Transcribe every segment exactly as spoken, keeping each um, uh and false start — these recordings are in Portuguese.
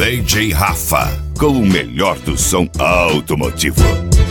D J Rafa, com o melhor do som automotivo.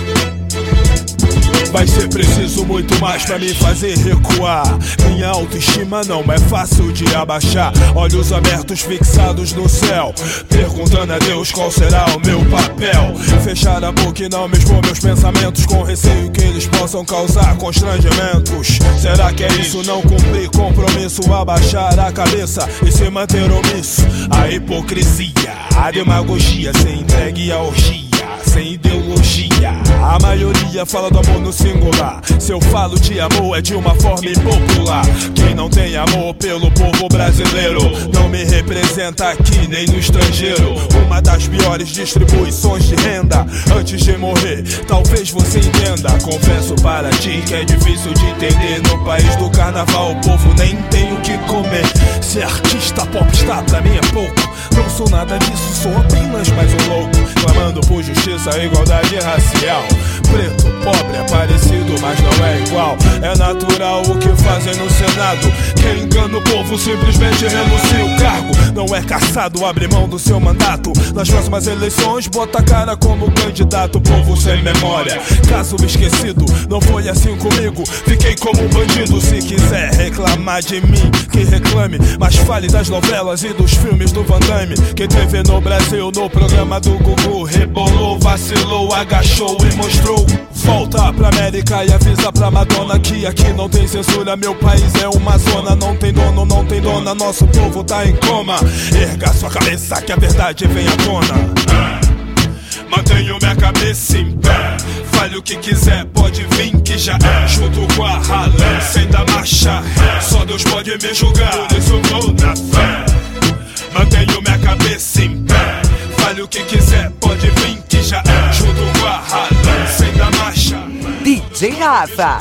Vai ser preciso muito mais pra me fazer recuar. Minha autoestima não é fácil de abaixar. Olhos abertos fixados no céu, perguntando a Deus qual será o meu papel. Fechar a boca e não me expor meus pensamentos, com receio que eles possam causar constrangimentos. Será que é isso, não cumprir compromisso? Abaixar a cabeça e se manter omisso. A hipocrisia, a demagogia, ser entregue à orgia, sem ideologia. A maioria fala do amor no singular. Se eu falo de amor é de uma forma impopular. Quem não tem amor pelo povo brasileiro não me representa aqui nem no estrangeiro. Uma das piores distribuições de renda. Antes de morrer, talvez você entenda. Confesso para ti que é difícil de entender. No país do carnaval o povo nem tem o que comer. Ser artista popstar pra mim é pouco. Não sou nada disso, sou apenas mais um louco, clamando por justiça e igualdade racial. Preto, pobre, é parecido, mas não é igual. É natural o que fazem no Senado. Quem engana o povo simplesmente renuncia o cargo. Não é caçado, abre mão do seu mandato. Nas próximas eleições, bota a cara como candidato. Povo sem memória, caso esquecido. Não foi assim comigo, fiquei como um bandido. Se quiser reclamar de mim, que reclame, mas fale das novelas e dos filmes do Van Damme. Quem teve no Brasil, no programa do Gugu, rebolou, vacilou, agachou e mostrou. Volta pra América e avisa pra Madonna que aqui não tem censura, meu país é uma zona. Não tem dono, não tem dona, nosso povo tá em coma. Erga sua cabeça que a verdade vem à tona. Mantenho minha cabeça em pé, fale o que quiser, pode vir que já é. Junto com a ralé, sem dar marcha ré, só Deus pode me julgar, por isso vou na fé. Mantenho minha cabeça em pé, fale o que quiser, pode vir que já é. Junto com a ralé, sem dar marcha D J Rafa.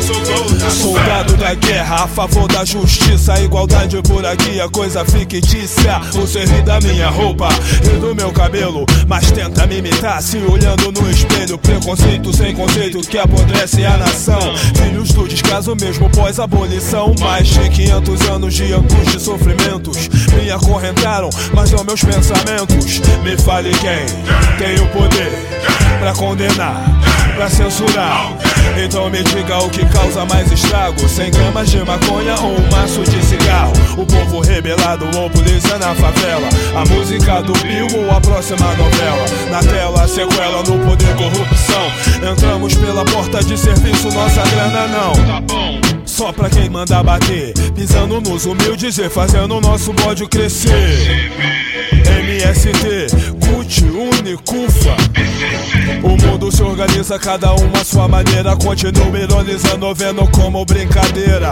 Soldado da guerra, a favor da justiça, igualdade por aqui, a coisa fictícia. Você ri da minha roupa e do meu cabelo, mas tenta me imitar se olhando no espelho. Preconceito sem conceito que apodrece a nação. Filhos do descaso mesmo pós-abolição. Mais de quinhentos anos de angústia e sofrimentos me acorrentaram, mas não meus pensamentos. Me fale quem tem o poder pra condenar, pra censurar. Então me diga o que causa mais estrago: cem gramas de maconha ou um maço de cigarro? O povo rebelado ou polícia na favela? A música do Bill ou a próxima novela? Na tela, sequela no poder, corrupção. Entramos pela porta de serviço, nossa grana não. Tá bom. Só pra quem manda bater, pisando nos humildes e fazendo o nosso bode crescer. M S T, C U T, Uni, CUFA. O mundo se organiza, cada um à sua maneira. Continua ironizando, vendo como brincadeira.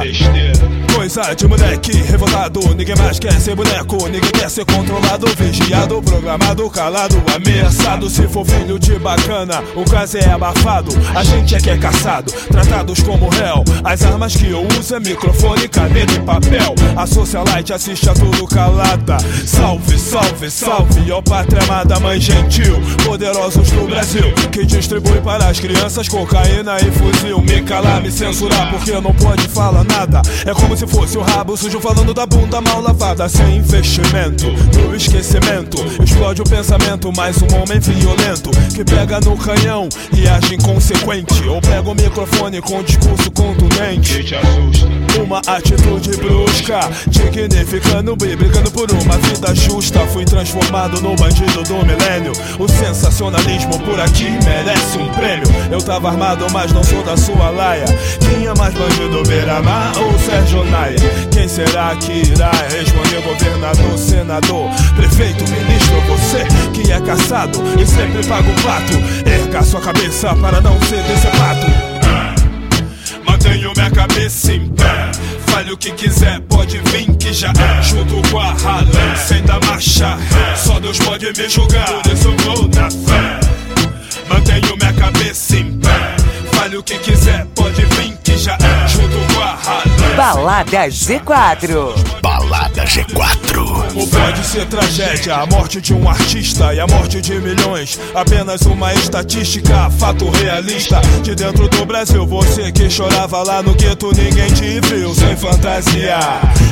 Coisa de moleque revoltado, ninguém mais quer ser boneco, ninguém quer ser controlado, vigiado, programado, calado, ameaçado. Se for filho de bacana, o caso é abafado. A gente é que é caçado, tratados como réu. As armas que eu uso é microfone, caneta e papel. A socialite assiste a tudo calada. Salve, salve, salve, ó pátria amada, mãe gentil, poderosos do Brasil, que distribui para as crianças cocaína e fuzil. Me calar, me censurar, porque não pode falar nada. É como se fosse o rabo sujo falando da bunda mal lavada. Sem investimento, no esquecimento, explode o pensamento. Mais um homem violento que pega no canhão e age inconsequente, ou pega o microfone com discurso contundente. Uma atitude brusca, dignificando e brigando por uma vida justa. Fui transformado no bandido do milênio. O sensacionalismo por aqui merece um prêmio. Eu tava armado, mas não sou da sua laia. Quem é mais bandido, Beira-Mar ou Sérgio Naia? Quem será que irá responder? Governador, senador, prefeito, ministro? Você que é caçado e sempre paga o pato. Erga sua cabeça para não ser decepado. Mantenho minha cabeça em pé, fale o que quiser, pode vir que já é. Junto com a ralé, sem dar marcha ré, só Deus pode me julgar, por isso vou na fé. Mantenho minha cabeça em pé, fale o que quiser, pode vir que já é. Junto com a ralé. Balada G quatro. Balada G quatro. Ou pode ser tragédia, a morte de um artista e a morte de milhões, apenas uma estatística, fato realista. De dentro do Brasil, você que chorava lá no gueto, ninguém te viu sem fantasia.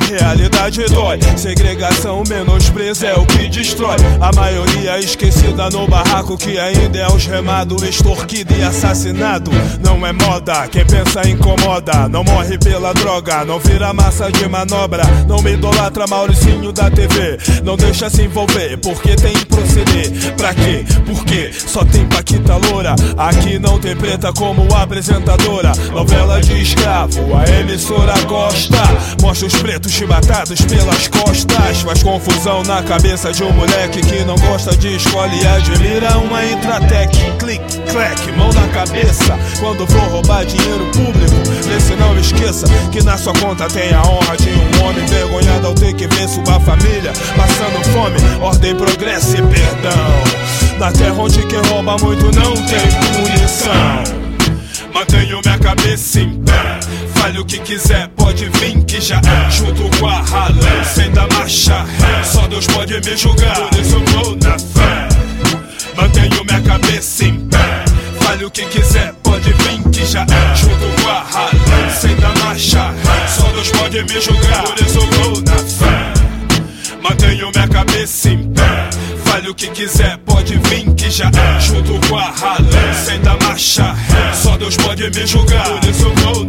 realidade dói. Segregação, menosprezo é o que destrói. A maioria esquecida no barraco, que ainda é os remados, extorquido e assassinado. Não é moda, quem pensa incomoda. Não morre pela droga, não vira massa de manobra. Não me idolatra Mauricinho da T V. Não deixa se envolver, porque tem que proceder. Pra quê? Porque só tem paquita loura. Aqui não tem preta como apresentadora. Novela de escravo, a emissora gosta. Mostra os pretos chibatados pelas costas. Faz confusão na cabeça de um moleque que não gosta de escola e admira uma Intratec. Clique, clack, mão na cabeça. Quando for roubar dinheiro público, vê se não esqueça que na sua conta tem a honra de um homem envergonhado ao ter que ver sua família passando fome. Ordem, progresso e perdão. Na terra onde quem rouba muito não tem punição. Mantenho minha cabeça em pé. Fale o que quiser, pode vir que já é. Junto com a ralé, sem dar marcha ré. Só Deus pode me julgar, por isso eu vou na fé. Mantenho minha cabeça em pé. Fale o que quiser, pode vir que já é. Junto com a ralé, sem dar marcha ré. Só Deus pode me julgar, por isso eu vou na fé. Mantenho minha cabeça em pé. Fale o que quiser, pode vir que já é. Junto com a ralé, sem dar marcha ré. Só Deus pode me julgar, por isso eu vou